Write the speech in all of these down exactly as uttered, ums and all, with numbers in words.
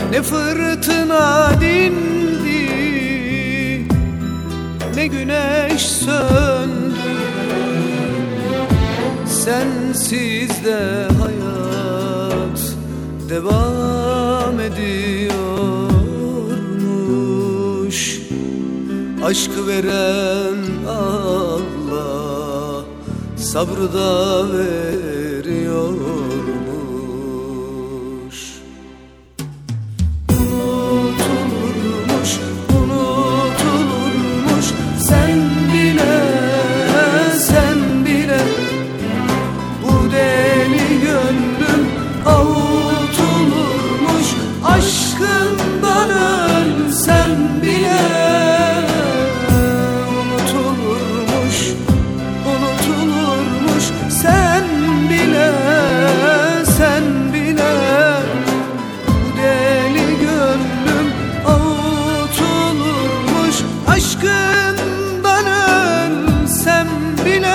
Ne fırtına dindi, ne güneş söndü. Sensiz de hayat devam ediyormuş. Aşkı veren Allah sabrı da veriyormuş. Unutulurmuş, unutulurmuş. Sen bile, sen bile bu deli gönlüm avutulurmuş. Aşkından ölsem bile unutulurmuş, unutulurmuş. Sen bile, sen bile bu deli gönlüm avutulurmuş. Aşkından ölsem bile.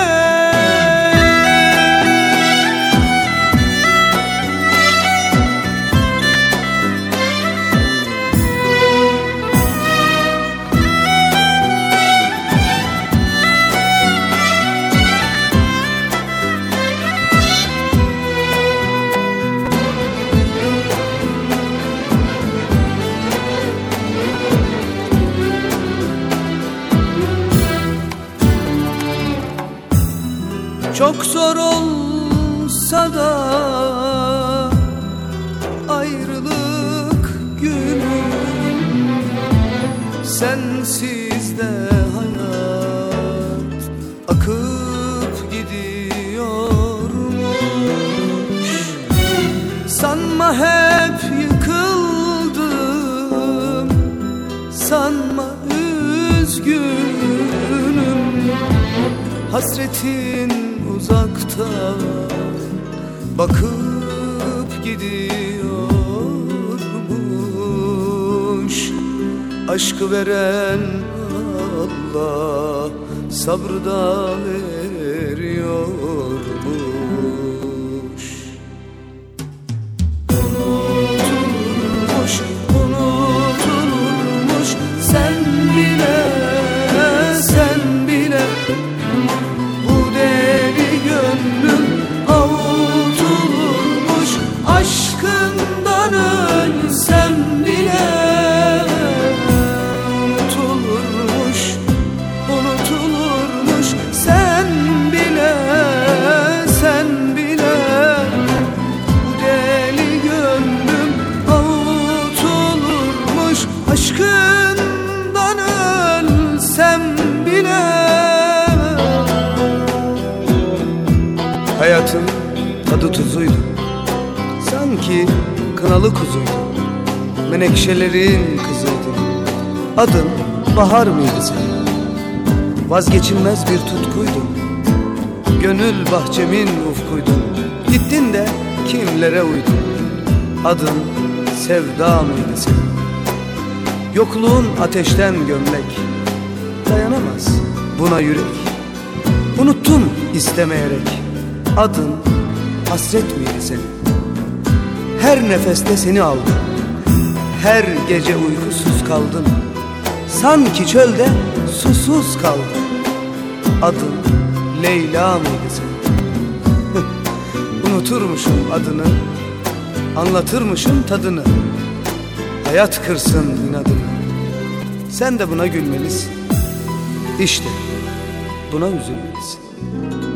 Çok zor olsa da ayrılık günü, sensiz de hayat akıp gidiyormuş. Sanma hep yıkıldım, sanma üzgünüm. Hasretin uzakta bakıp gidiyormuş. Aşkı veren Allah sabrı da veriyormuş. Unutulmuş, unutulmuş. Sen bile, sen bile gönlüm avutulmuş. Aşkından ölsem bile unutulurmuş, unutulurmuş. Sen bile, sen bile bu deli gönlüm avutulurmuş. Aşkından ölsem bile. Hayatın tadı tuzuydu, sanki kınalı kuzuydu. Menekşelerin kızıydı. Adın bahar mıydı senin? Vazgeçilmez bir tutkuydu. Gönül bahçemin ufkuydun. Gittin de kimlere uydun? Adın sevda mıydı senin? Yokluğun ateşten gömlek, dayanamaz buna yürek. Unuttum istemeyerek. Adın hasret miydi senin? Her nefeste seni aldım, her gece uykusuz kaldım. Sanki çölde susuz kaldım. Adın Leyla mıydı senin? Unuturmuşum adını, anlatırmışım tadını. Hayat kırsın inadını. Sen de buna gülmelisin, İşte buna üzülmelisin.